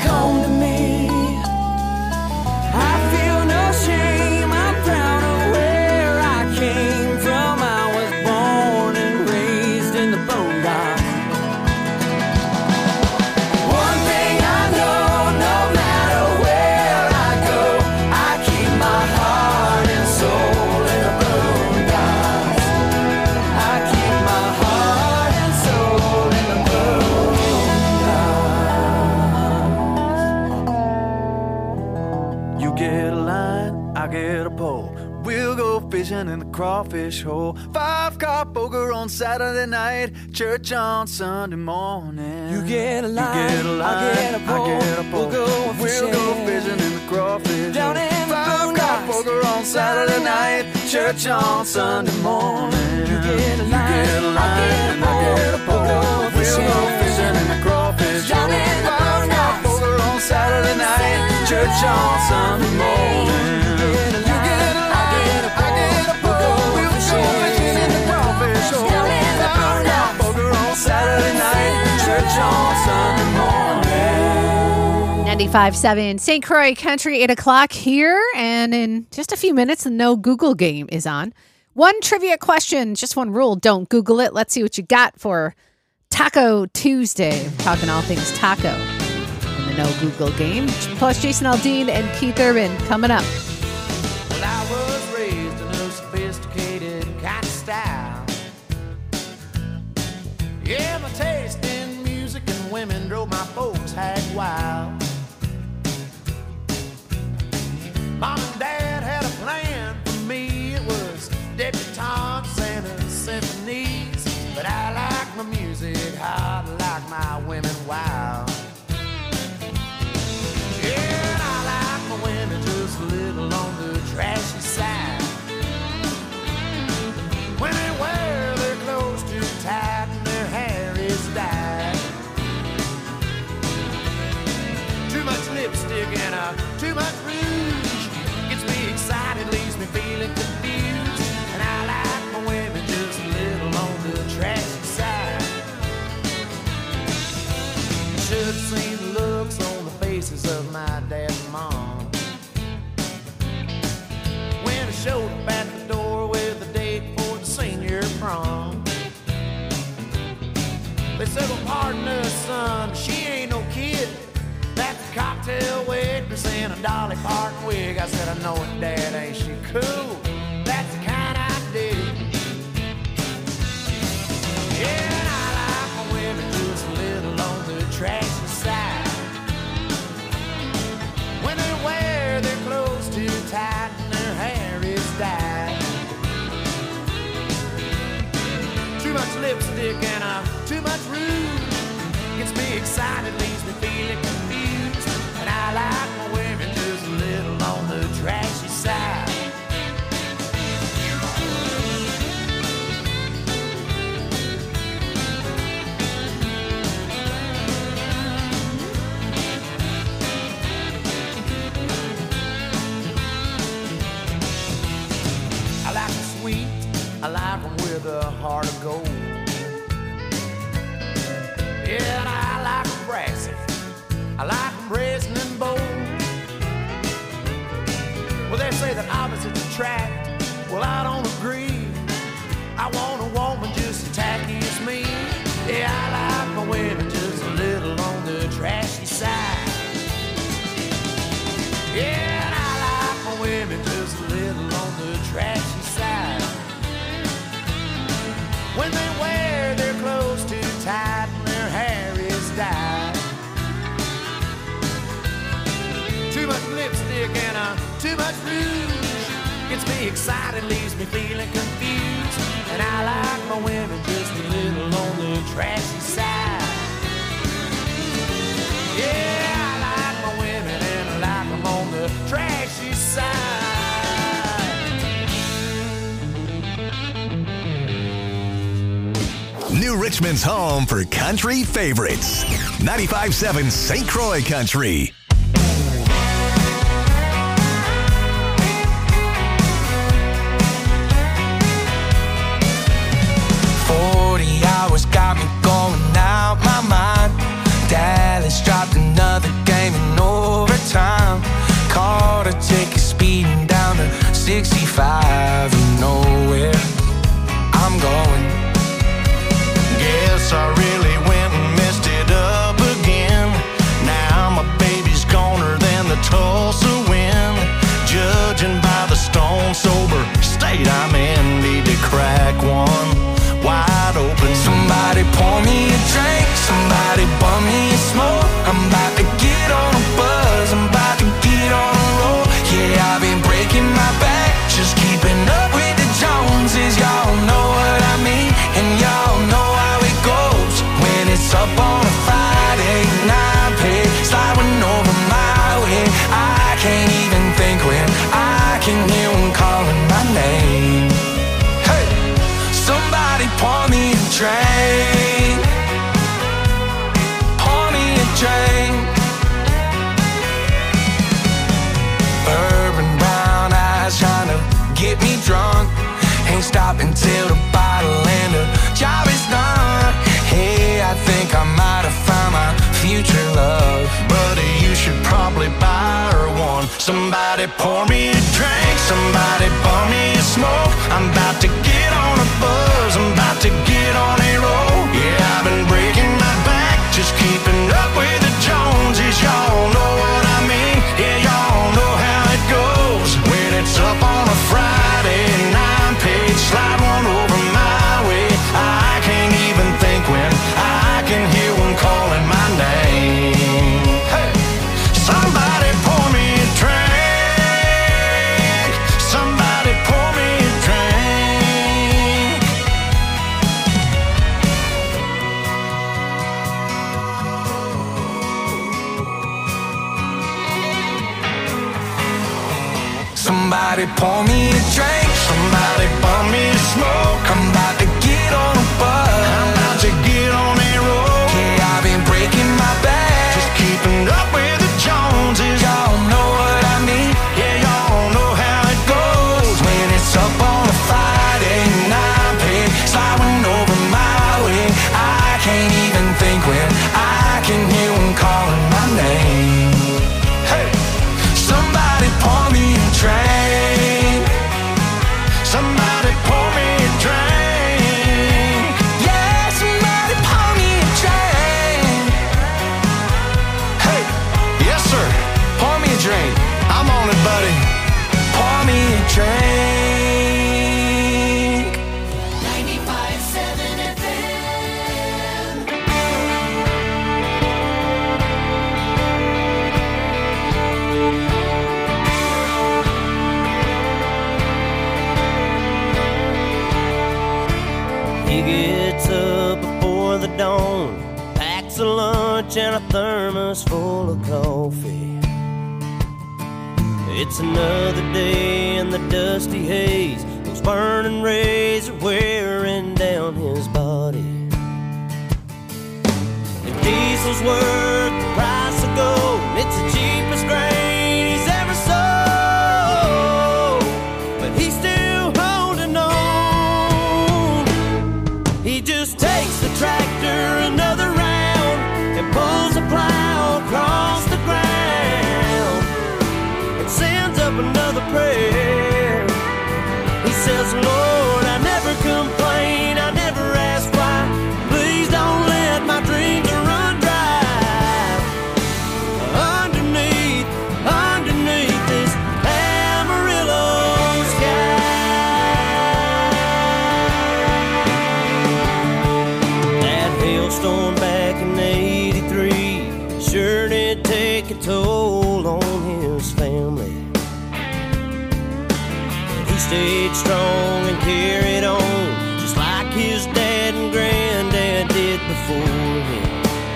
home to me. I feel no shame, I'm proud of where I came from. I was born and raised in the boondocks. One thing I know, no matter where I go, I keep my heart and soul in the boondocks. I keep my heart and soul in the boondocks. You get a line, I get a pole. We'll go fishing in the crawfish hole. 5-car poker on Saturday night, church on Sunday morning. You get a line, I get a pole. We'll go fishing in the crawfish down in the 5-car poker on Saturday night, church on Sunday morning. You get a line, I get a pole. We'll go fishing in the crawfish down in the 5-car poker on Saturday night, church on Sunday morning. Saturday night, church on Sunday morning. 95.7 St. Croix Country, 8 o'clock here. And in just a few minutes, the No Google game is on. One trivia question, just one rule. Don't Google it. Let's see what you got for Taco Tuesday. We're talking all things taco in the No Google game. Plus Jason Aldean and Keith Urban coming up. Well, I was raised in a sophisticated kind of style. Yeah, my taste in music and women drove my folks hag wild. Mom and Dad had a plan for me. It was debutantes and symphonies. But I like my music hot, like my women wild. Yeah, and I like my women just a little on the trashy side. When they wear their clothes too tight and their hair is dyed. Too much lipstick and too much rouge gets me excited, leaves me feeling confused. And I like my women just a little on the trashy side. Should have seen the looks on the faces of my dad and mom when I showed up at the door with a date for the senior prom. They said, well, pardon us, son, she ain't no kid. That's a cocktail waitress in a Dolly Parton wig. I said, I know it, Dad, ain't she cool? That's the kind I dig. Yeah, and I like my women just a little on the trashy side. When they wear their clothes too tight and their hair is dyed. Too much lipstick and too much rouge gets me excited, leaves me feeling confused. And I like my women just a little on the trashy side. I like them sweet, I like them with a heart of gold. Yeah, and I like them brassy, I like them brazen and bold. Well, they say that opposites attract, well, I don't agree. I want a woman just as tacky as me. Yeah, I like my women just a little on the trashy side. Yeah, and I like my women just a little on the trashy side. When they wear their clothes too tight and their hair is dyed. Too much lipstick and too much rouge gets me excited, leaves me feeling confused. And I like my women just a little on the trashy side. Yeah, I like my women and I like them on the trashy side. New Richmond's home for country favorites. 95.7 St. Croix Country. Got me going out my mind. Dallas dropped another game get me drunk. Ain't stopping till the bottle and the job is done. Hey, I think I might have found my future love. Buddy, you should probably buy her one. Somebody pour me a drink, somebody pour me a smoke. I'm about to get on a buzz, I'm about to get on a roll. Yeah, I've been breaking my back, just keeping up with the Joneses. Y'all know what I mean, yeah, y'all know how it goes. When it's up on a Friday and I'm paid, slide one over my way. I can't even think when I can hear one calling my name. Hey, somebody pour me a drink, somebody pour me a drink. Somebody pour me a drink, somebody pour me a smoke. I'm about to get on a bus, I'm about to get on a roll. Yeah, I've been breaking my back, just keeping up with the Joneses. Y'all know what I mean, yeah, y'all know how it goes. When it's up on a Friday and I'm paid, sliding over my way. I can't even think when I can hear one calling my name. Hey, somebody pour me a drink, somebody pour me a drink. Yeah, somebody pour me a drink. Hey, yes sir, pour me a drink. I'm on it, buddy. Pour me a drink. 95.7 FM. He gets up before the dawn, packs a lunch and a thermos full of coffee. It's another day in the dusty haze, those burning rays are wearing down his body. If diesel's worth the price of gold, it's the cheapest grain he's ever sold, but he's still holding on. He just takes the tractor another round and pulls the plow across the ground and sends up another prayer. He says, Lord, I never complain, I never ask why. Please don't let my dreams run dry. Underneath this Amarillo sky. That hailstorm back in '83 sure did take a toll on his family. He stayed strong and carried on, just like his dad and granddad did before him.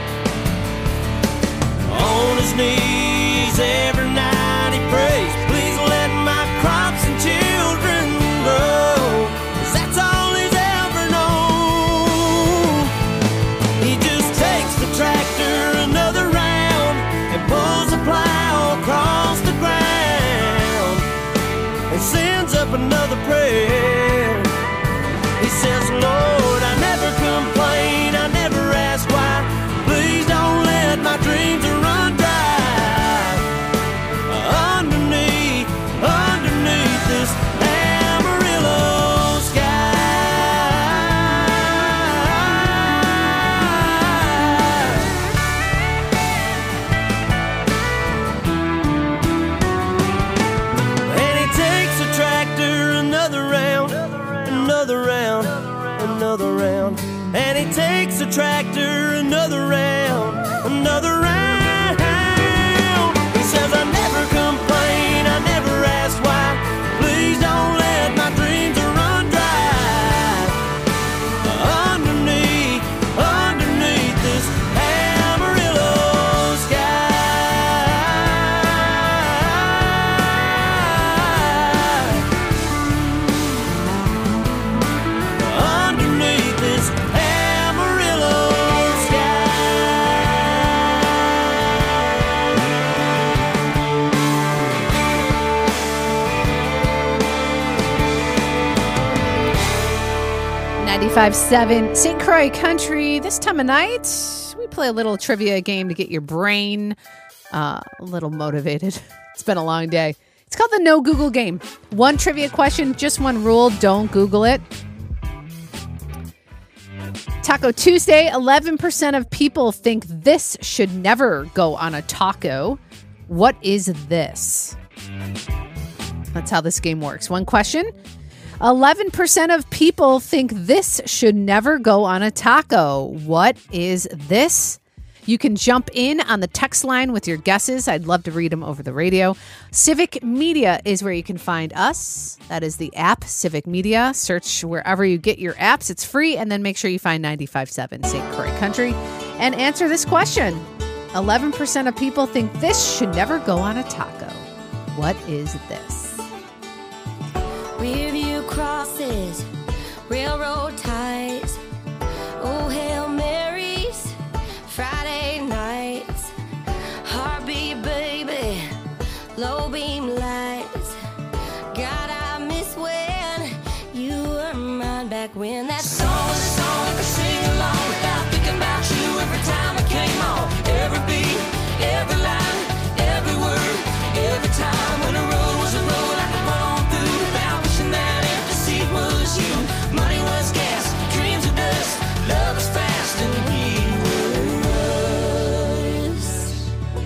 On his knees every night he prays, please let my crops and children grow, 'cause that's all he's ever known. He just takes the tractor another round and pulls the plow across the ground and sends up another prayer. He says, Lord, I never complain, I never ask why. Please don't let my dreams run dry. Underneath this Amarillo sky. And he takes the tractor another round, another round, another round. And he takes the tractor another round, another round. He says, I never complain, I never ask why. Please don't let my dreams run dry. Underneath this Amarillo sky. Underneath this Amarillo sky. 95.7 St. Croix Country. This time of night, we play a little trivia game to get your brain a little motivated. It's been a long day. It's called the No Google game. One trivia question, just one rule. Don't Google it. Taco Tuesday, 11% of people think this should never go on a taco. What is this? That's how this game works. One question. 11% of people think this should never go on a taco. What is this? You can jump in on the text line with your guesses. I'd love to read them over the radio. Civic Media is where you can find us. That is the app, Civic Media. Search wherever you get your apps. It's free. And then make sure you find 95.7 St. Croix Country and answer this question. 11% of people think this should never go on a taco. What is this? Review crosses, railroad ties, oh Hail Marys, Friday nights, heartbeat baby, low beam lights. God, I miss when you were mine back when that song was a song I could sing along without thinking about you every time I came on. Every beat, every line, every word, every time when the road was a road I could run on through without wishing that empty seat was you. Money was gas, dreams of dust, love was fast and we were us.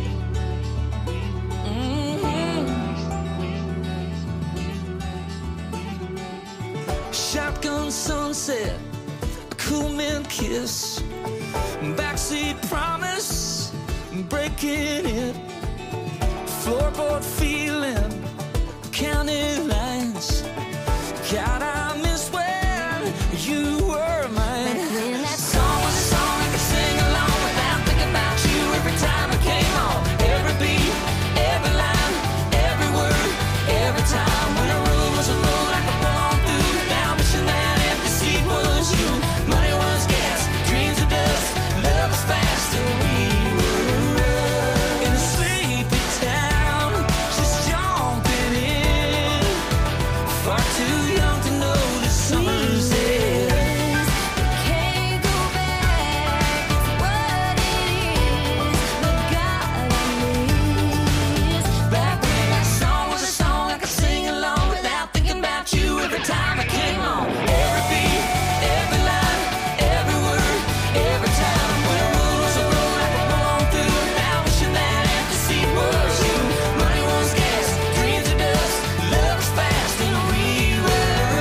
Shotgun sunset, a cool man kiss, backseat promise, breaking it, floorboard feeling, counting lines. God, I miss when you were mine. When that song was a song I could sing along without thinking about you every time I came on. Every beat, every line, every word, every time when a road was a road I could walk through without wishing that empty seat was you. Money was gas, dreams of dust, love was fast and we were In a sleepy town, just jumping in, far too young to notice summer's here. can't go back. It's what it is. But God, I miss Back when that song was a song I could sing along without thinking about you every time I came on. Every beat, every line, every word, every time when a road was a road I could run on through without wishing that empty seat was you. Money was gas, dreams of dust, love was fast and we were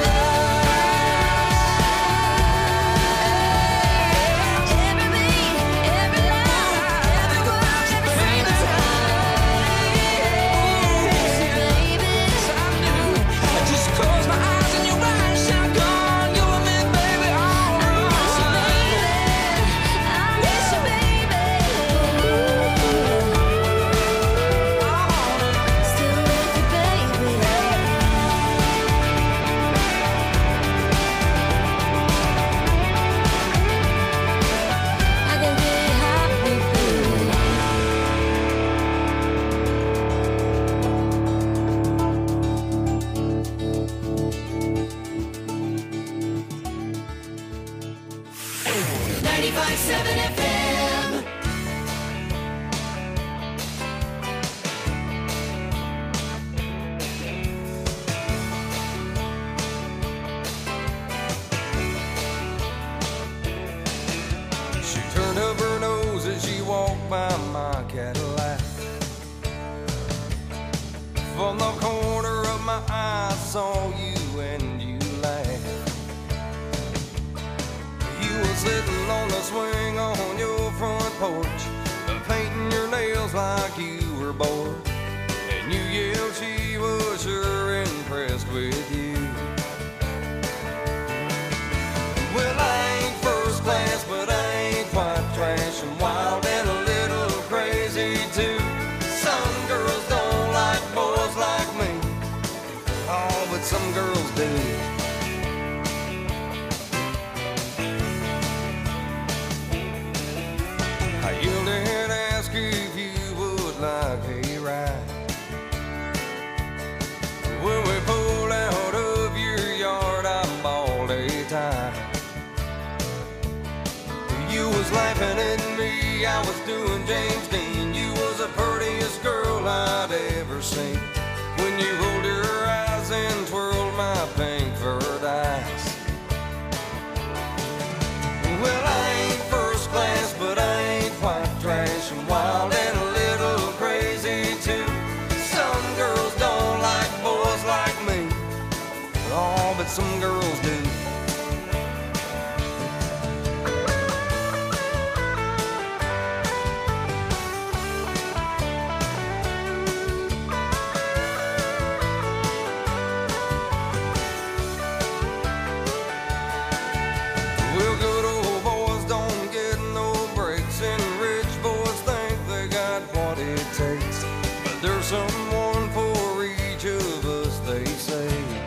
every beat, every line, every word, every I just close my eyes and you're right, shotgun, you're with me, baby, all I can get hot with you. She turned up her nose as she walked by my Cadillac. From the corner of my eye, I saw you and you laughed. You were sitting on the swing on your front porch, painting your nails like you were bored. And you yelled she was sure impressed with you. Well, I ain't first class, but I ain't quite trash. I'm wild and a little crazy too. Some girls don't like boys like me. Oh, but some girls do. I yelled and asked if you would like a ride. When we pulled out of your yard, I bawled a tie. Baby, I was doing James Dean. You was the prettiest girl I'd ever seen. When you rolled your eyes and twirled my pink furred eyes. Well, I ain't first class, but I ain't white trash. I'm wild and a little crazy too. Some girls don't like boys like me. Oh, but some girls do. Well, good old boys don't get no breaks, and rich boys think they got what it takes. But there's someone for each of us, they say.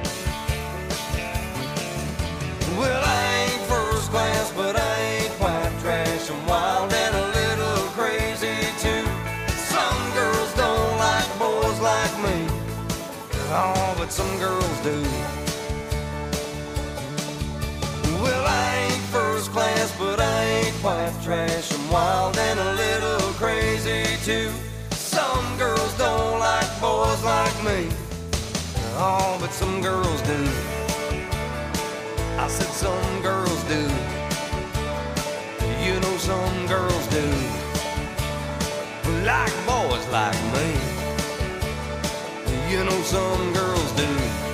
Well, I ain't first class, but I ain't white trash. I'm wild and a little crazy too. Some girls don't like boys like me. Oh, but some girls do. Well, I ain't first class, but I ain't white trash. I'm wild and a little crazy too. Some girls don't like boys like me. Oh, but some girls do. I said some girls do. You know some girls do. Like boys like me. You know some girls do.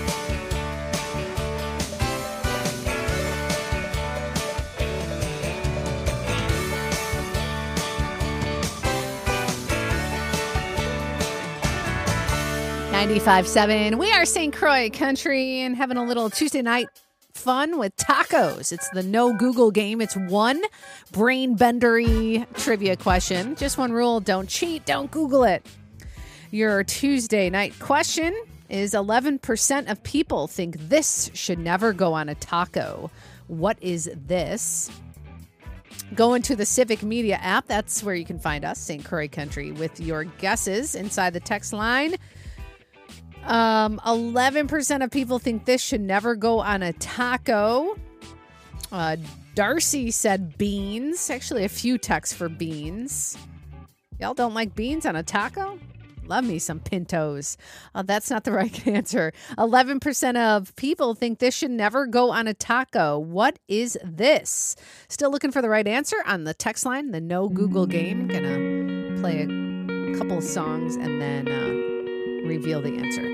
.95.7. We are St. Croix Country and having a little Tuesday night fun with tacos. It's the no Google game. It's one brain bendery trivia question. Just one rule. Don't cheat. Don't Google it. Your Tuesday night question is 11% of people think this should never go on a taco. What is this? Go into the Civic Media app. That's where you can find us, St. Croix Country, with your guesses inside the text line. 11% of people think this should never go on a taco. Darcy said beans. Actually, a few texts for beans. Y'all don't like beans on a taco? Love me some pintos. That's not the right answer. 11% of people think this should never go on a taco. What is this? Still looking for the right answer on the text line, the no Google game. Gonna play a couple of songs and then reveal the answer.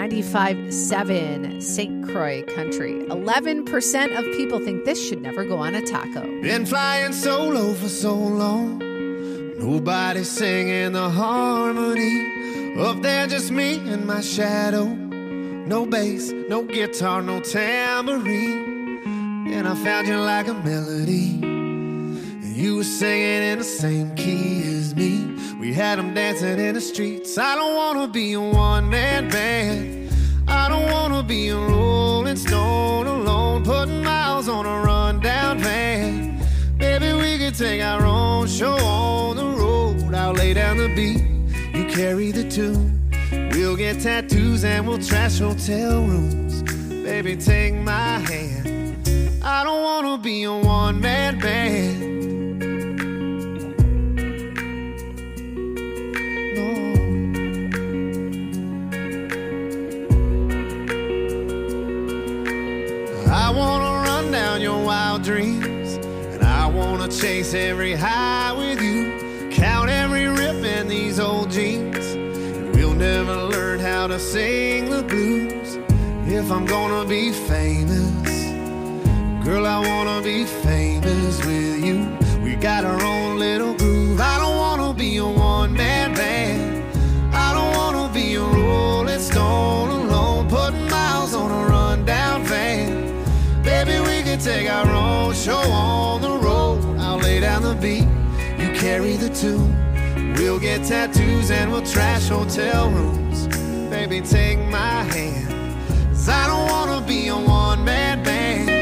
95.7 St. Croix Country. 11% of people think this should never go on a taco. Been flying solo for so long. Nobody singing the harmony. Up there just me and my shadow. No bass, no guitar, no tambourine. And I found you like a melody. And you were singing in the same key as me. We had them dancing in the streets. I don't wanna be a one-man band. I don't wanna be a rolling stone alone, putting miles on a rundown van. Maybe we could take our own show on the road. I'll lay down the beat, you carry the tune. We'll get tattoos and we'll trash hotel rooms. Baby, take my hand. I don't wanna be a one-man band. I wanna run down your wild dreams, and I wanna chase every high with you, count every rip in these old jeans, and we'll never learn how to sing the blues. If I'm gonna be famous, girl, I wanna be famous with you. We got our own little groove. I don't wanna be a one-man band. I don't wanna be a rolling stone alone, putting miles on a rundown van. Baby, we can take our own show on the road. I'll lay down the beat, you carry the tune. We'll get tattoos and we'll trash hotel rooms. Baby, take my hand, 'cause I don't wanna be a one-man band.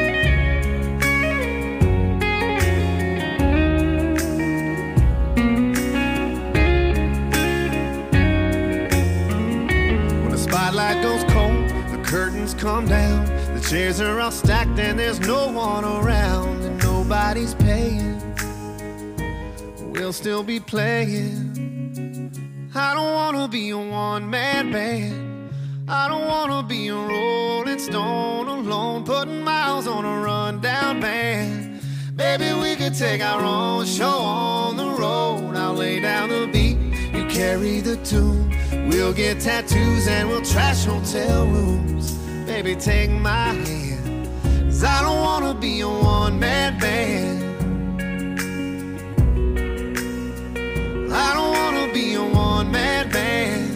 When the spotlight goes cold, the curtains come down. The chairs are all stacked and there's no one around, and nobody's paying. we'll still be playing. I don't wanna be a one-man band. I don't wanna be a rolling stone alone, putting miles on a rundown van. Baby, we could take our own show on the road. I'll lay down the beat, you carry the tune. We'll get tattoos and we'll trash hotel rooms. Baby, take my hand, 'cause I don't wanna be a one-man band. I don't wanna be a one-man band.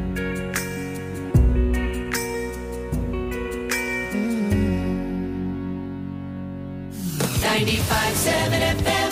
95.7 FM.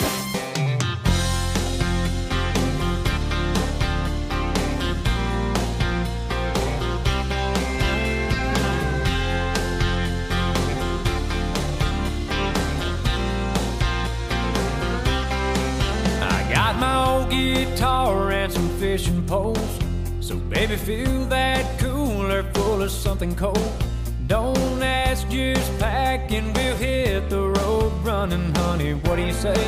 My old guitar and some fishing poles. So baby, fill that cooler full of something cold. Don't ask, just pack and we'll hit the road running, honey. What do you say?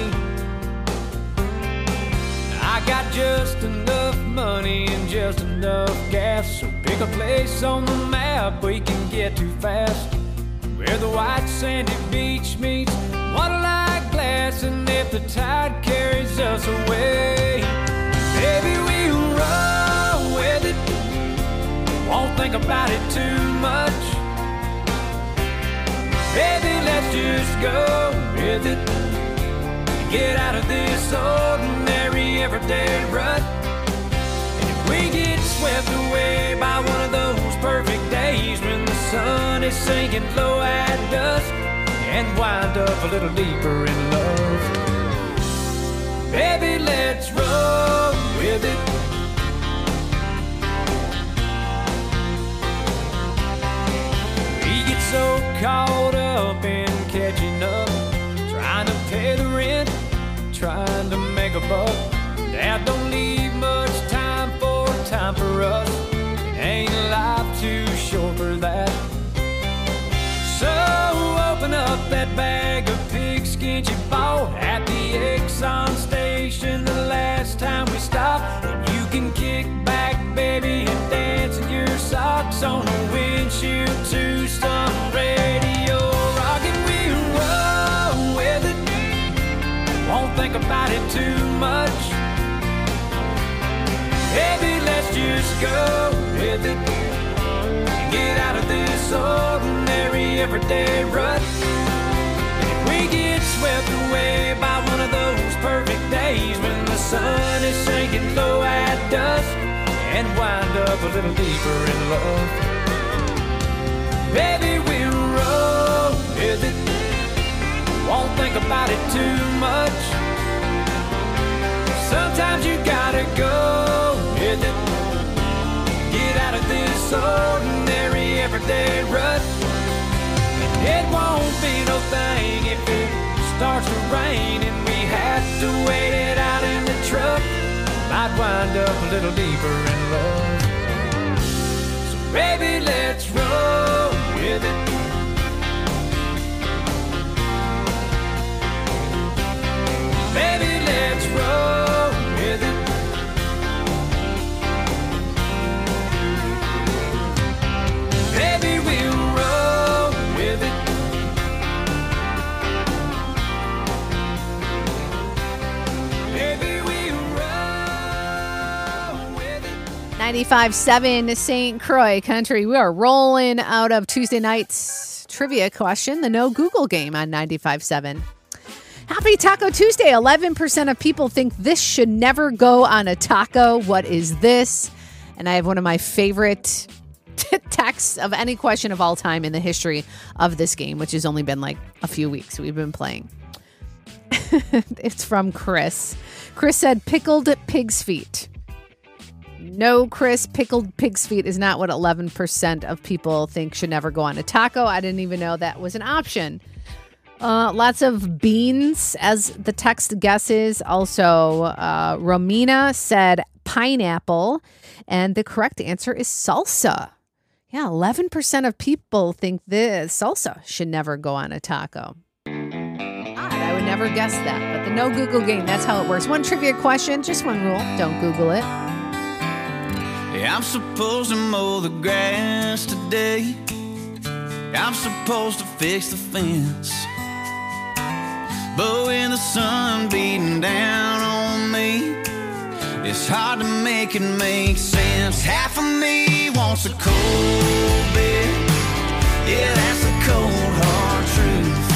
I got just enough money and just enough gas, so pick a place on the map we can get to fast, where the white sandy beach meets water-like glass, and if the tide carries us away, baby, we'll roll with it. Won't think about it too much. Baby, let's just go with it. Get out of this ordinary everyday rut. And if we get swept away by one of those perfect days when the sun is sinking low at dusk, and wind up a little deeper in love, baby, let's roll with it. We get so caught up in catching up, trying to pay the rent, trying to make a buck. Dad don't leave much time for us. It ain't life too short for that. So open up that bag of pigskin you bought at the Exxon station the last time we stopped. And you can kick back, baby, and dance in your socks on the windshield to some radio rock, and we'll roll with it. Won't think about it too much. Baby, let's just go with it. Get out of this ordinary everyday rut. And if we get swept away by one of those perfect days when the sun is sinking low at dusk, and wind up a little deeper in love, baby, we'll roll with it. Won't think about it too much. Sometimes you gotta go with it. Get out of this ordinary everyday rut. And it won't be no thing if it starts to rain and we have to wait it out in the truck. Might wind up a little deeper in love. So baby, let's roll with it. Baby, let's roll with it. Baby, we'll roll with it. Baby, we'll roll with it. 95.7 St. Croix Country. We are rolling out of Tuesday night's trivia question, the No Google game on 95.7. Happy Taco Tuesday. 11% of people think this should never go on a taco. What is this? And I have one of my favorite texts of any question of all time in the history of this game, which has only been like a few weeks we've been playing. It's from Chris. Chris said pickled pig's feet. No, Chris, pickled pig's feet is not what 11% of people think should never go on a taco. I didn't even know that was an option. Lots of beans, as the text guesses. Also, Romina said pineapple. And the correct answer is salsa. Yeah, 11% of people think this salsa should never go on a taco. I would never never guessed that. But the no Google game, that's how it works. One trivia question, just one rule. Don't Google it. Yeah, I'm supposed to mow the grass today. I'm supposed to fix the fence. But when the sun beating down on me, it's hard to make it make sense. Half of me wants a cold beer. Yeah, that's the cold hard truth.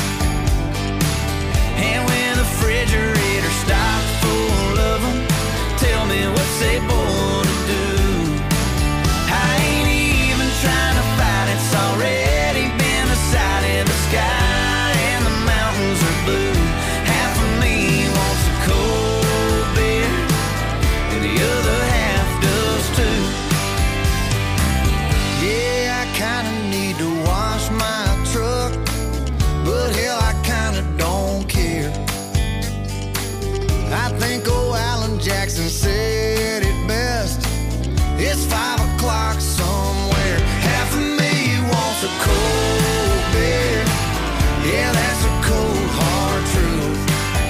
And when the refrigerator stops full of them, tell me what's they born to do. I ain't even trying to fight, it's already been decided. The sky and the mountains are blue. Half of me wants a cold beer, and the other half does too. Yeah, I kinda need to wash my truck, but hell, I kinda don't care. I think old Alan Jackson said it best. It's 5 o'clock somewhere. Half of me wants a cold beer. Yeah, that's a cold hard truth.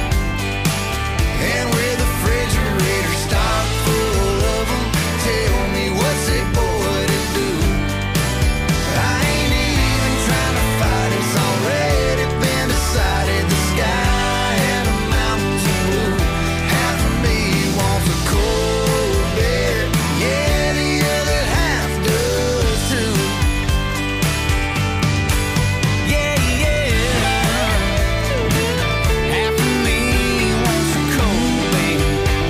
And with the refrigerator stocked full of them, tell me what's a boy to do. I ain't even trying to fight, it's already been decided. The sky and the mountains are blue. Half of me wants a cold beer. Yeah, the other half does too. Yeah, yeah. Half of me wants a cold beer.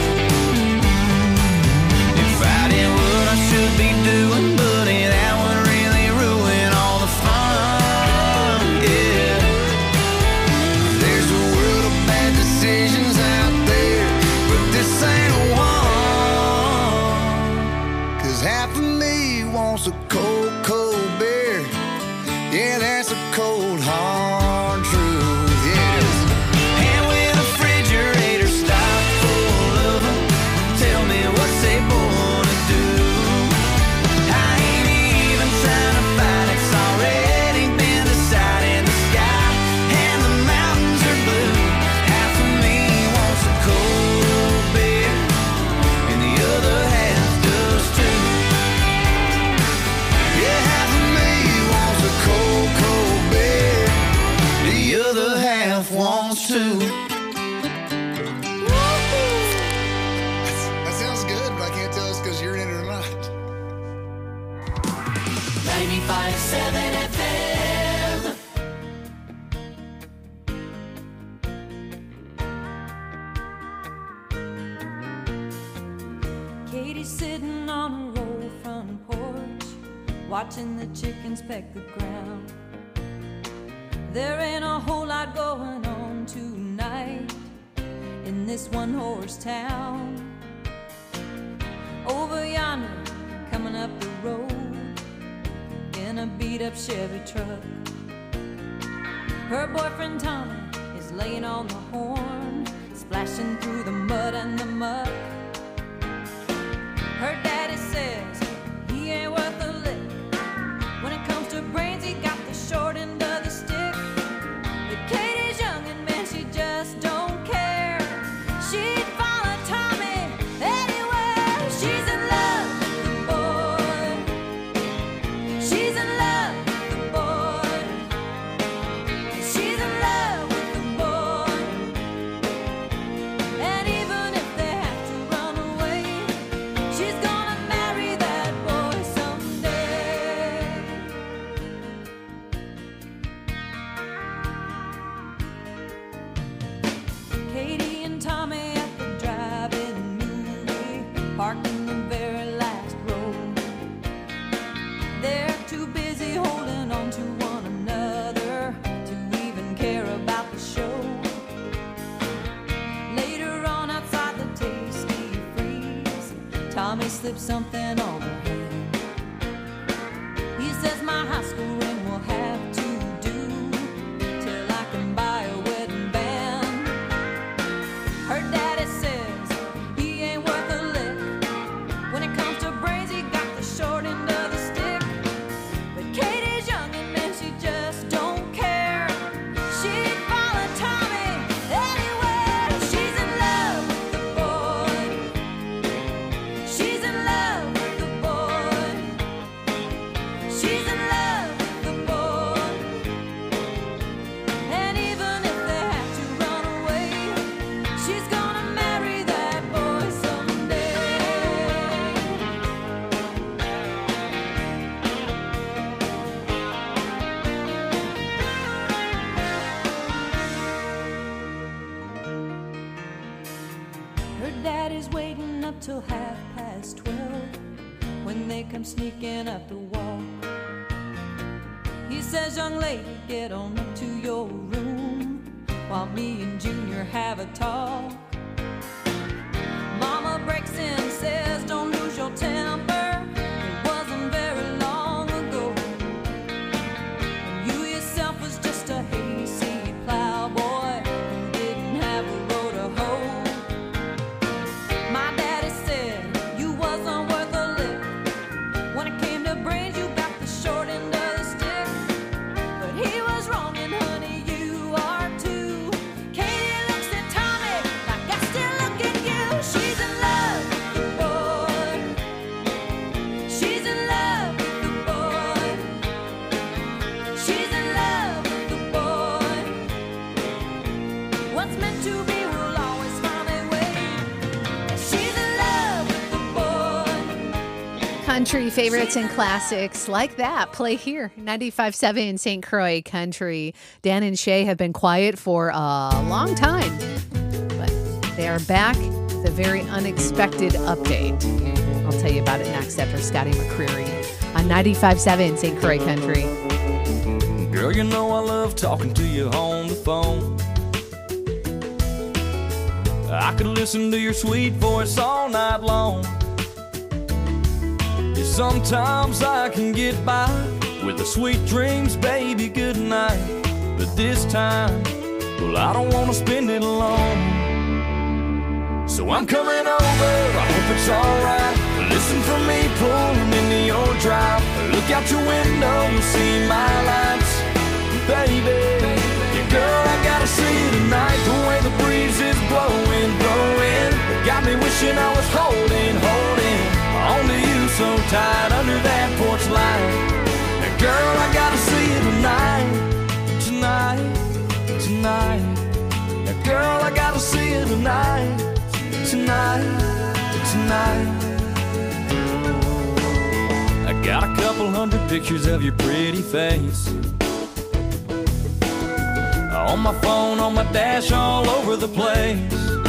If I did what I should be doing, buddy, that would really ruin all the fun. Yeah. There's a world of bad decisions out there, but this ain't one. 'Cause half of me wants a cold, cold beer. Yeah, that's a cold, hard truth. Yes. And when the refrigerator stopped full of them, tell me what's they born to do. I ain't even trying to fight, it's already been decided. The sky and the mountains are blue. Half of me wants a cold beer, and the other half does too. Yeah, half of me wants a cold, cold beer. The other half wants to. That sounds good, but I can't tell it's because you're in it or not. 95.7 FM. Katie's sitting on her old front porch, watching the chickens peck the ground. There ain't a whole lot going on tonight in this one-horse town. Over yonder, coming up the road in a beat-up Chevy truck, her boyfriend Tommy is laying on the horn, splashing through the mud and the muck. Her daddy says he ain't worth a lick. When it comes to brains, he got the short end of the stick. But Katie's young and man, she just don't care. She'd follow Tommy anywhere. She's in love with the boy. She's in love with the boy. She's in love with the boy. And even if they have to run away, she's gonna marry that boy someday. Katie and Tommy at the drive-in movie, parked in the very last row. They're too busy holding on to one another to even care about the show. Later on outside the Tasty Freeze, Tommy slipped something on her hand. He says my high school ring will have to do till I can buy a wedding band. Her daddy says he ain't worth a lick. When it comes to brains, he got the short end of the stick. But Katie's young and man, she just don't care. She'd follow Tommy come sneaking up the wall. He says, young lady, get on up to your room while me and Junior have a talk. Mama breaks in and says, don't lose your temper. It wasn't very long ago. And you yourself was just a hayseed plowboy who didn't have a road to hoe. My daddy said you wasn't worth a lick. When it came to brains, you got the short end of the stick. But he was wrong, and honey, you are too. Katie looks at Tommy like I still look at you. She's in love with the boy. She's in love with the boy. She's in love with the boy. What's meant to be will always find a way. She's in love with the boy. Country favorites and classics like that play here. 95.7 St. Croix Country. Dan and Shay have been quiet for a long time, but they are back with a very unexpected update. I'll tell you about it next after Scotty McCreery on 95.7 St. Croix Country. Girl, you know I love talking to you on the phone. I could listen to your sweet voice all night long. Yeah, sometimes I can get by with the sweet dreams, baby, good night. But this time, well, I don't want to spend it alone. So I'm coming over, I hope it's alright. Listen for me pulling into your drive. Look out your window, you'll see my lights. Baby, yeah, girl, I gotta see you tonight. The way the breeze is blowing, blowing, it got me wishing I was holding onto you so tight under that porch light. Now, girl, I gotta see you tonight, tonight. Now, girl, I gotta see you tonight, tonight. I got a couple hundred pictures of your pretty face on my phone, on my dash, all over the place.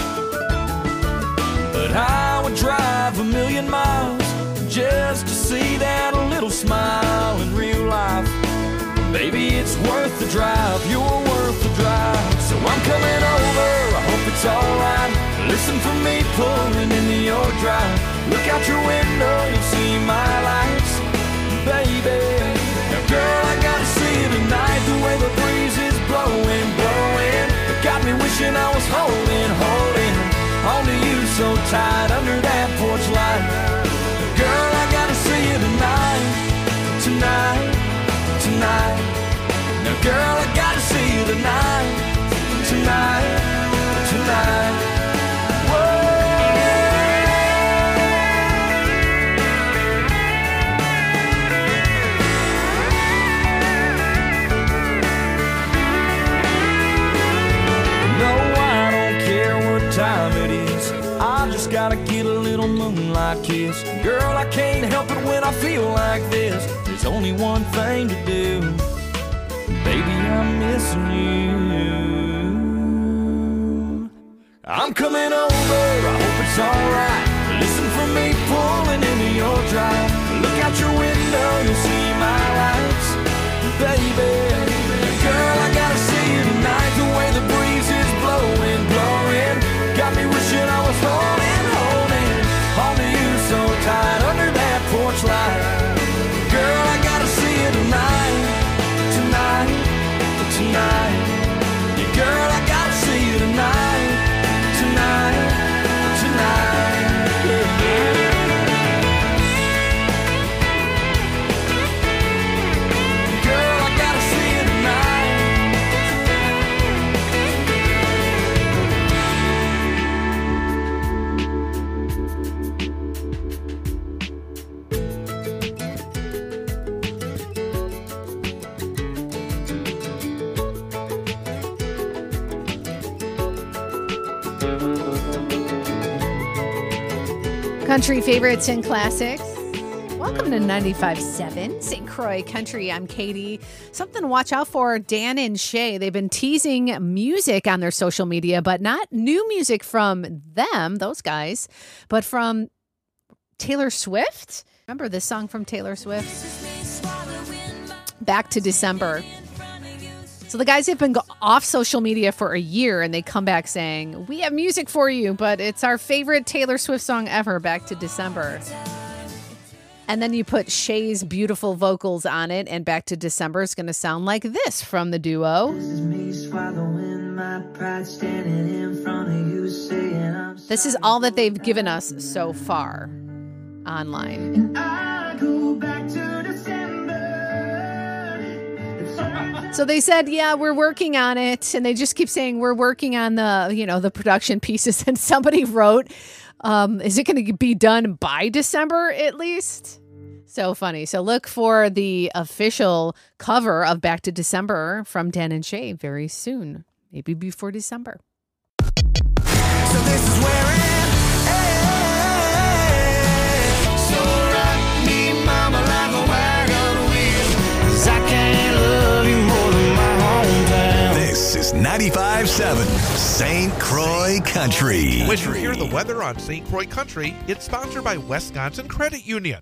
But I would drive 1,000,000 miles just to see that little smile in real life. Baby, it's worth the drive, you're worth the drive. So I'm coming over, I hope it's alright. Listen for me pulling into your drive. Look out your window, you'll see my lights. Baby, now girl, I gotta see you tonight. The way the breeze is blowing, blowing, it got me wishing I was holding onto you so tight under that porch light. Girl, I gotta see you tonight. Now girl, I gotta see you tonight. Time it is, I just gotta get a little moonlight kiss. Girl, I can't help it when I feel like this. There's only one thing to do, baby, I'm missing you. I'm coming over, I hope it's alright. Listen for me pulling into your drive. Look out your window, you'll see my lights. Baby, girl, I gotta see you tonight. The way the breeze is blowing, blowing, got me wishing I was holding onto you so tight under that porch light. Girl, I gotta see you tonight. Yeah, girl, I gotta see you tonight. Yeah. Girl, I gotta see you tonight. Country favorites and classics. Welcome to 95.7 St. Croix Country. I'm Katie. Something to watch out for, Dan and Shay. They've been teasing music on their social media, but not new music from them, those guys, but from Taylor Swift. Remember this song from Taylor Swift? Back to December. So the guys have been off social media for a year, and they come back saying, we have music for you, but it's our favorite Taylor Swift song ever, Back to December. And then you put Shay's beautiful vocals on it, and Back to December is going to sound like this from the duo. This is all that they've given us so far online. And I go back to December. So they said, yeah, we're working on it. And they just keep saying we're working on the production pieces. And somebody wrote, is it going to be done by December at least? So funny. So look for the official cover of Back to December from Dan and Shay very soon, maybe before December. So this is where it ends. So rock me, mama, like a wagon wheel, 'cause I can't love you more than my hometown. This is 95.7 St. Croix Country. When you hear the weather on St. Croix Country, it's sponsored by Wisconsin Credit Union.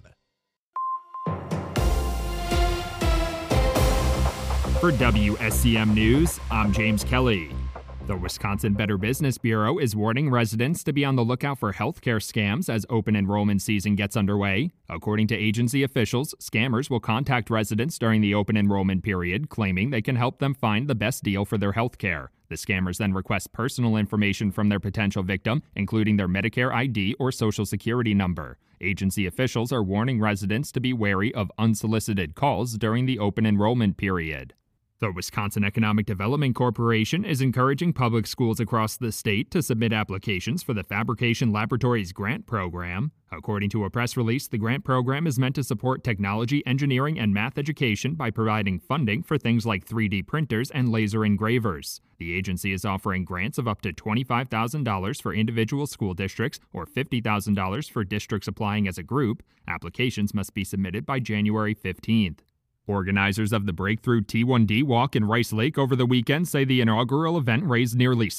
For WSCM News, I'm James Kelly. The Wisconsin Better Business Bureau is warning residents to be on the lookout for healthcare scams as open enrollment season gets underway. According to agency officials, scammers will contact residents during the open enrollment period, claiming they can help them find the best deal for their healthcare. The scammers then request personal information from their potential victim, including their Medicare ID or Social Security number. Agency officials are warning residents to be wary of unsolicited calls during the open enrollment period. The Wisconsin Economic Development Corporation is encouraging public schools across the state to submit applications for the Fabrication Laboratories Grant Program. According to a press release, the grant program is meant to support technology, engineering, and math education by providing funding for things like 3D printers and laser engravers. The agency is offering grants of up to $25,000 for individual school districts or $50,000 for districts applying as a group. Applications must be submitted by January 15th. Organizers of the Breakthrough T1D Walk in Rice Lake over the weekend say the inaugural event raised nearly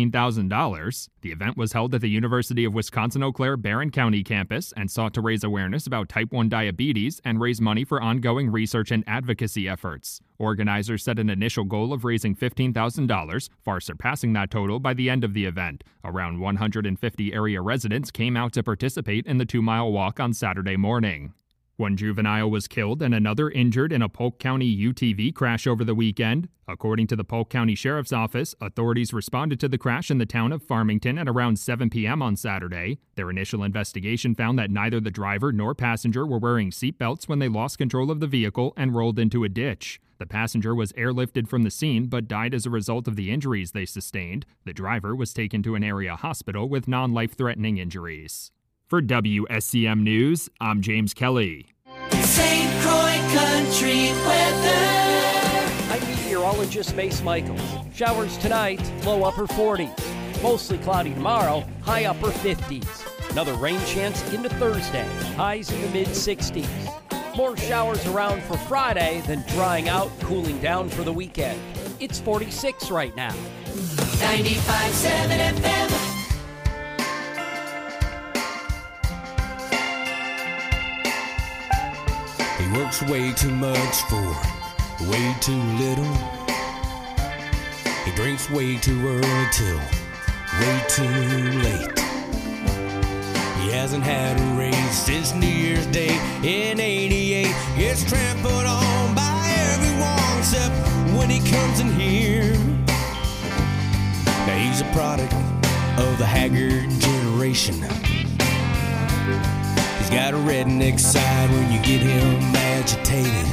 $17,000. The event was held at the University of Wisconsin-Eau Claire Barron County campus and sought to raise awareness about type 1 diabetes and raise money for ongoing research and advocacy efforts. Organizers set an initial goal of raising $15,000, far surpassing that total by the end of the event. Around 150 area residents came out to participate in the 2-mile walk on Saturday morning. One juvenile was killed and another injured in a Polk County UTV crash over the weekend. According to the Polk County Sheriff's Office, authorities responded to the crash in the town of Farmington at around 7 p.m. on Saturday. Their initial investigation found that neither the driver nor passenger were wearing seatbelts when they lost control of the vehicle and rolled into a ditch. The passenger was airlifted from the scene but died as a result of the injuries they sustained. The driver was taken to an area hospital with non-life-threatening injuries. For WSCM News, I'm James Kelly. St. Croix Country weather. I'm meteorologist Mace Michaels. Showers tonight, low upper 40s. Mostly cloudy tomorrow, high upper 50s. Another rain chance into Thursday, highs in the mid-60s. More showers around for Friday, then drying out, cooling down for the weekend. It's 46 right now. 95.7 FM. He works way too much for way too little. He drinks way too early till way too late. He hasn't had a raise since New Year's Day in '88. Gets trampled on by everyone except when he comes in here. Now he's a product of the haggard generation. He's got a redneck side when you get him agitated.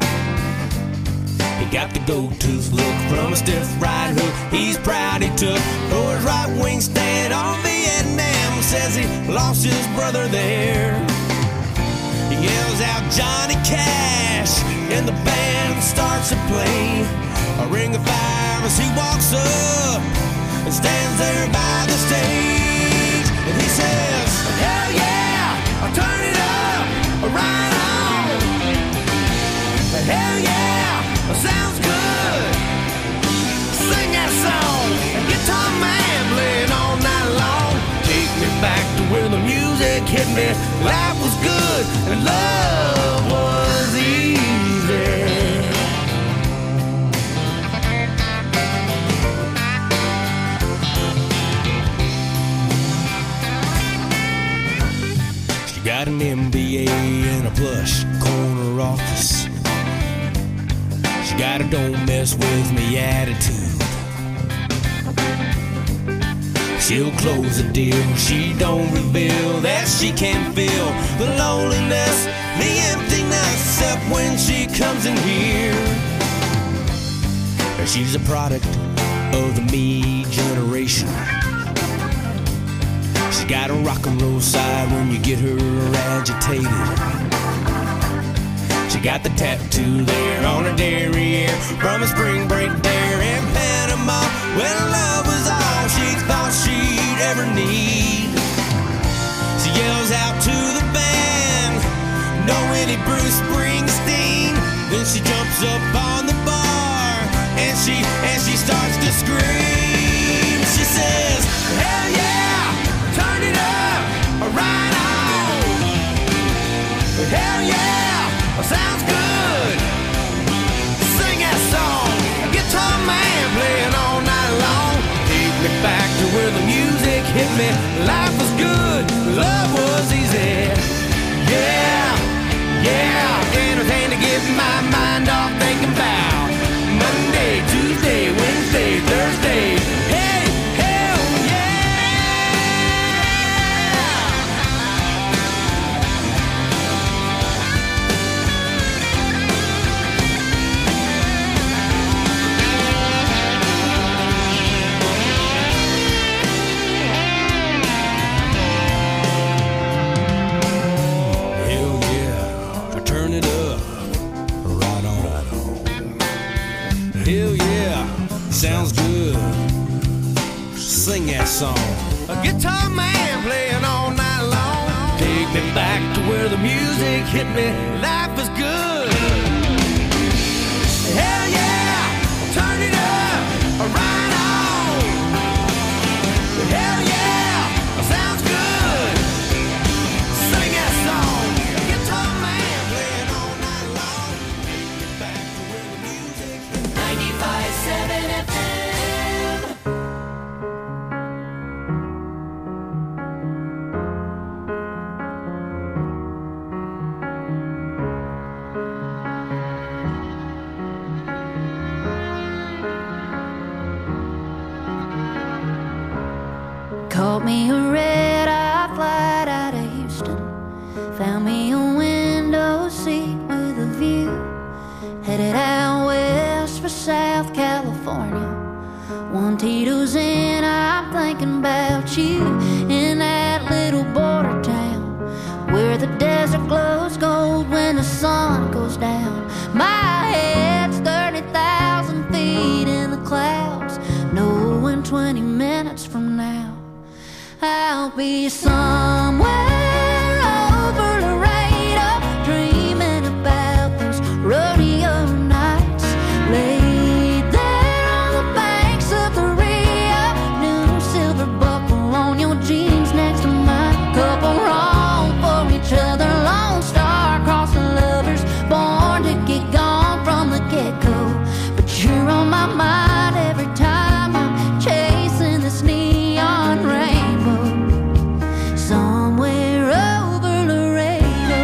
He got the gold-tooth look from a stiff right hook he's proud he took for his right wing stand on Vietnam. Says he lost his brother there. He yells out Johnny Cash and the band starts to play a ring of fire as he walks up and stands there by the stage. And he says, hell yeah, I'll turn it up, right on. Hell yeah, sounds good. Sing that song and guitar man playing all night long. Take me back to where the music hit me. Life was good and love was easy. She got an MBA and a plush corner office. She got a don't mess with me attitude. She'll close the deal, she don't reveal that she can feel the loneliness, the emptiness, except when she comes in here. She's a product of the me generation. She's got a rock and roll side when you get her agitated. She got the tattoo there on her derriere from a spring break there in Panama when love was all she thought she'd ever need. She yells out to the band, "No any Bruce Springsteen." Then she jumps up on the bar and she starts to scream. She says, "Hell yeah, turn it up, right on. Hell yeah, sounds good. Sing that song, guitar man playing all night long. Take me back to where the music hit me. Life was good, love was easy. Yeah, yeah, anything to get my mind off thinking about Monday, Tuesday, Wednesday, Thursday. Hey, hell sounds good. Sing that song. A guitar man playing all night long. Take me back to where the music hit me. Life is good. Hell yeah, turn it up, right on. Hell yeah, sounds good. Sing that song. A guitar man playing all night long. Take me back to where the music hit me. 95.7 Caught me a red-eye flight out of Houston. Found me a window seat with a view. Headed out west for South California. One Tito's in, I'm thinking about you. In that little border town where the desert glows gold when the sun goes down. My head's 30,000 feet in the clouds, knowing 20 minutes from now I'll be somewhere over Laredo, dreaming about those rodeo nights. Laid there on the banks of the Rio, new silver buckle on your jeans next to mine. Couple wrong for each other, lone star across the lovers, born to get gone from the get-go. But you're on my mind every time I'm chasing this neon rainbow. Somewhere over Laredo.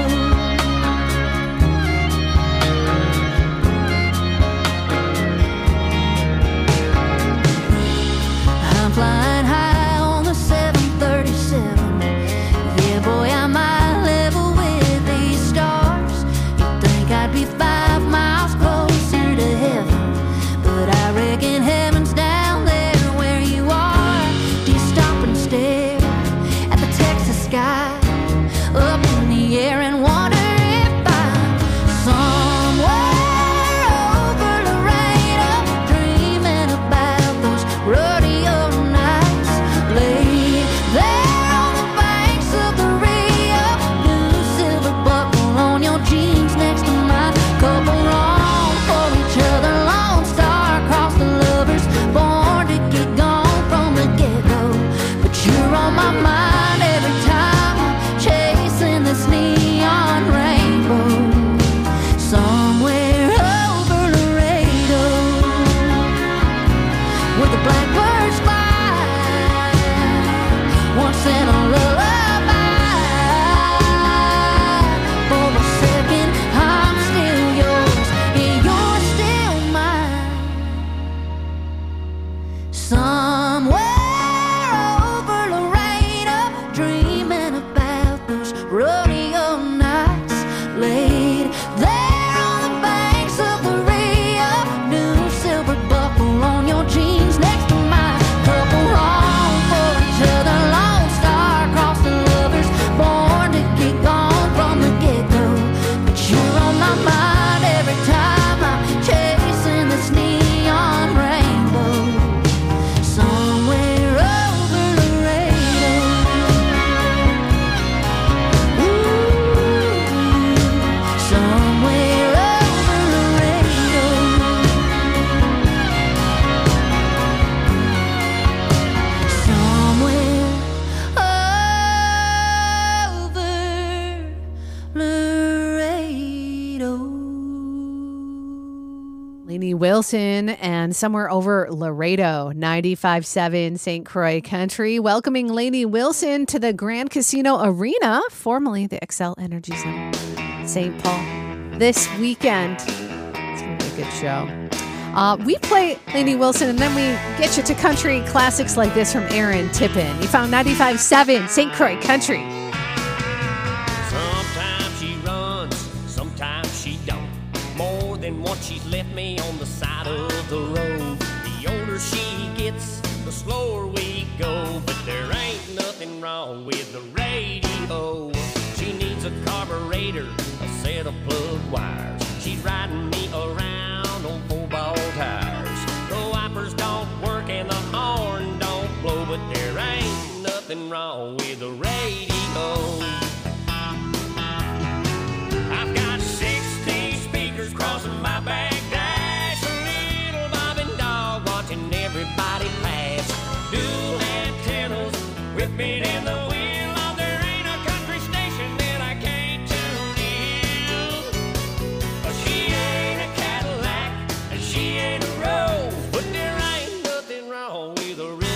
I'm flying high on the 737. Yeah, boy, I might level with these stars. You'd think I'd be 5 miles closer to heaven, but I reckon heaven's down there where you are. Do you stop and stare at the Texas sky up in the air and wonder if I'm somewhere over Laredo, dreaming about those rodeo nights. Laid there on the banks of the Rio, new silver buckle on your jeans next to mine. Lainey Wilson, and somewhere over Laredo, 95.7 St. Croix Country, welcoming Lainey Wilson to the Grand Casino Arena, formerly the Xcel Energy Center, St. Paul, this weekend. It's going to be a good show. We play Lainey Wilson, and then we get you to country classics like this from Aaron Tippin. You found 95.7 St. Croix Country. Sometimes she runs, sometimes she don't. More than once she's left me on the side of the road. The older she gets, the slower we go. But there ain't nothing wrong with the radio. She needs a carburetor, a set of plug wires. She's riding me around on 4-ball tires. The wipers don't work and the horn don't blow. But there ain't nothing wrong with the radio. I've got 60 speakers crossing my back dash. A little bobbing dog watching everybody pass. Dual antennas whipping in the wind. Oh, there ain't a country station that I can't tune in. She ain't a Cadillac and she ain't a Rose, but there ain't nothing wrong with the radio.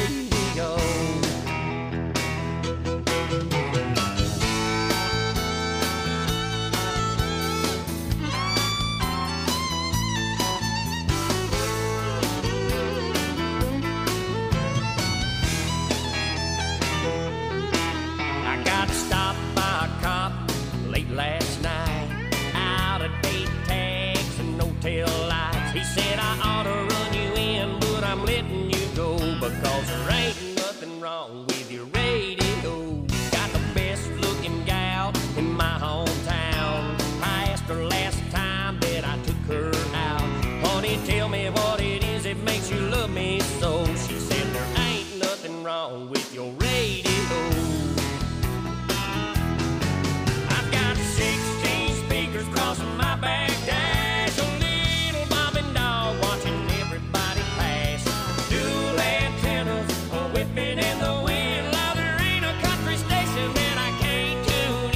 Last night, out of date tags and no tail lights. He said I ought to run you in, but I'm letting you go because there ain't nothing wrong with your radio. Got the best looking gal in my hometown. I asked her last time that I took her out. Honey, tell me what it is that makes you love me so. She said there ain't nothing wrong with your radio. Crossing my back dash, a little bobbing dog watching everybody pass. Dual antennas whipping in the wind. Now there ain't a country station that I can't tune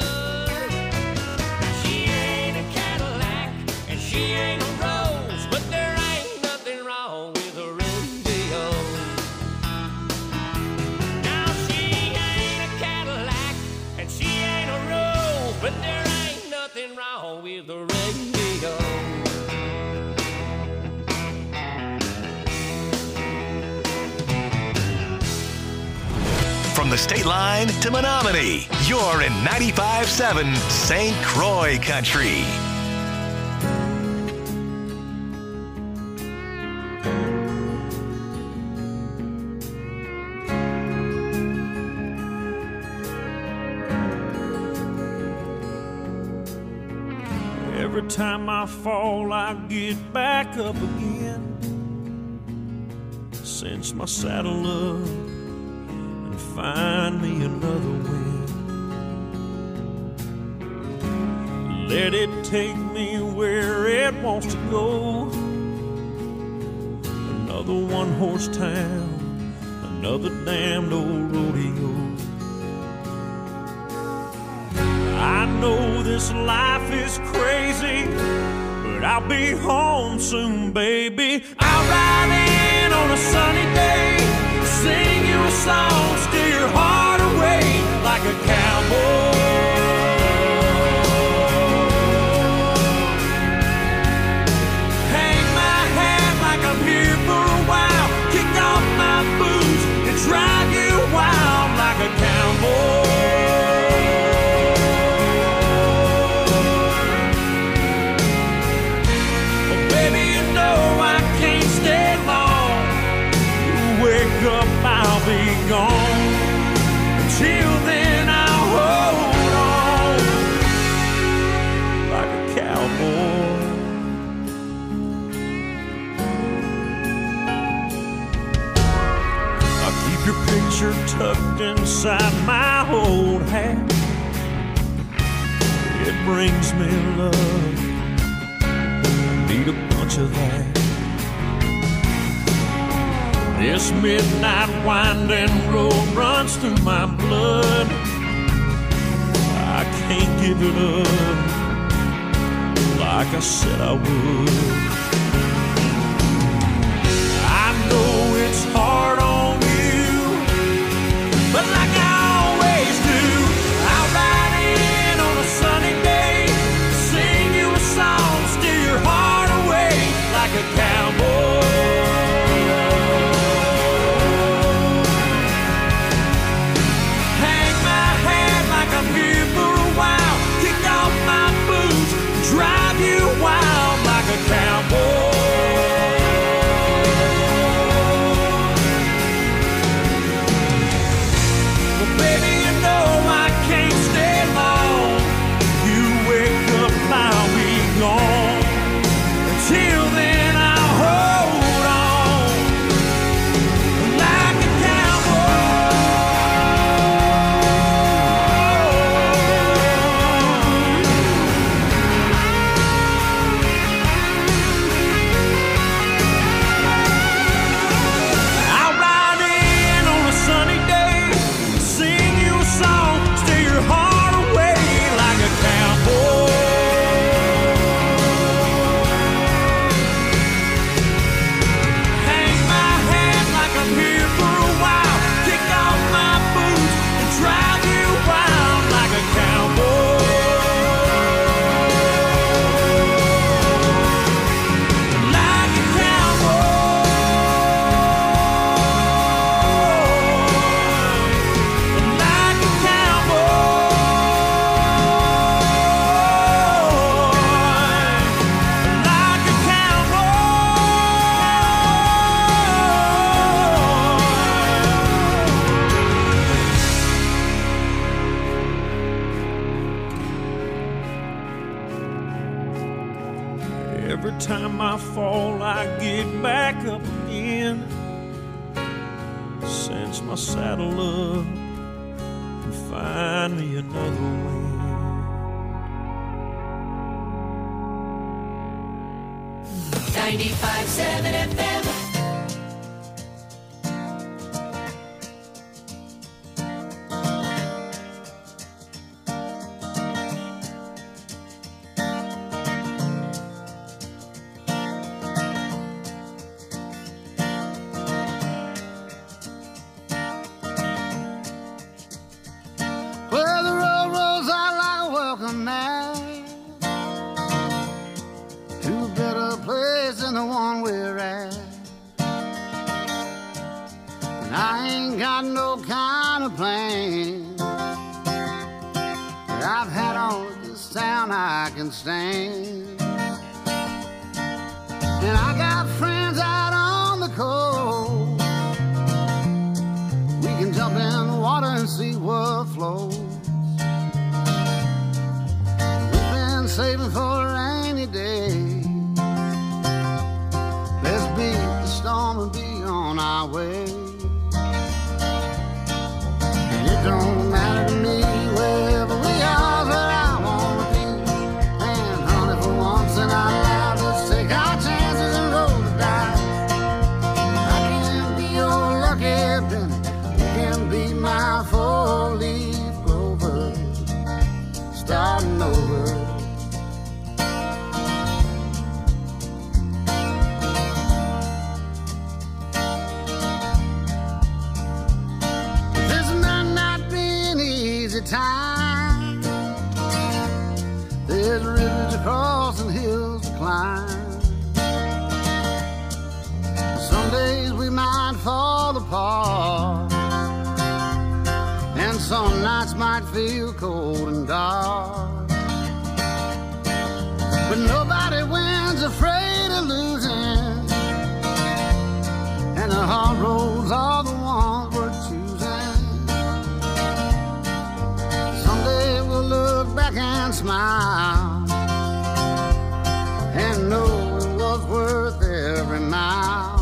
in. She ain't a Cadillac and she ain't a Rose, but there ain't nothing wrong with the radio. Now she ain't a Cadillac and she ain't a Rose, but there ain't nothing wrong with the radio. From the state line to Menominee, you're in 95.7 St. Croix Country. Every time I fall, I get back up again. Cinch my saddle up and find me another wind. Let it take me where it wants to go. Another one-horse town, another damned old rodeo. I know this life is crazy, but I'll be home soon, baby. I'll ride in on a sunny day, sing you a song, steer your heart away like a cowboy. Hang my hat like I'm here for a while, kick off my boots and drive you wild like a cowboy. I'll be gone. Until then I'll hold on like a cowboy. I'll keep your picture tucked inside my old hat. It brings me love. I need a bunch of that. This midnight winding road runs through my blood. I can't give it up like I said I would. Every time I fall, I get back up again. Cinch my saddle up and find me another way. 95.7 FM. Well, the road rolls out like a welcome mat to a better place than the one we're at. And I ain't got no kind of plan that I've had on this town I can stand. And I got friends out on the coast. We can jump in the water and see what flows. We've been saving for a rainy day. Let's beat the storm and be on our way. And it don't matter to me wherever we are, where I wanna be. And honey, for once in our lives, let's take our chances and roll the dice. I can be your lucky penny, you can be my four-leaf clover, starting over. This might not be an easy time. There's rivers to cross and hills to climb. Some days we might fall apart, and some nights might feel cold and dark. But nobody wins afraid of losing, and the hard roads are the ones we're choosing. Someday we'll look back and smile and know it was worth every mile.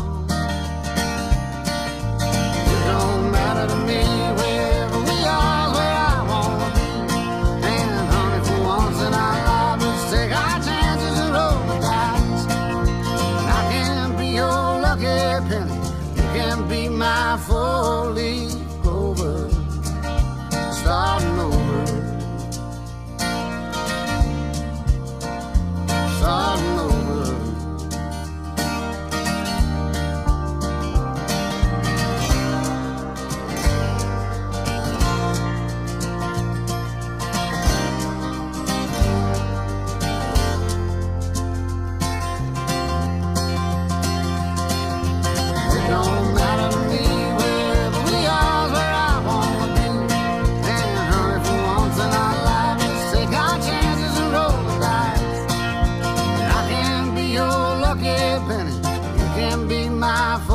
It don't matter to me wherever we are, where I wanna be. And honey, for once in our lives, let's take our chances and roll the dice. I can be your lucky penny, you can be my four-leaf clover, starting over, starting over. It don't matter to me wherever we are, where I wanna be. And honey, for once in our lives, let's take our chances and roll the dice. And I can be your lucky penny, you can be my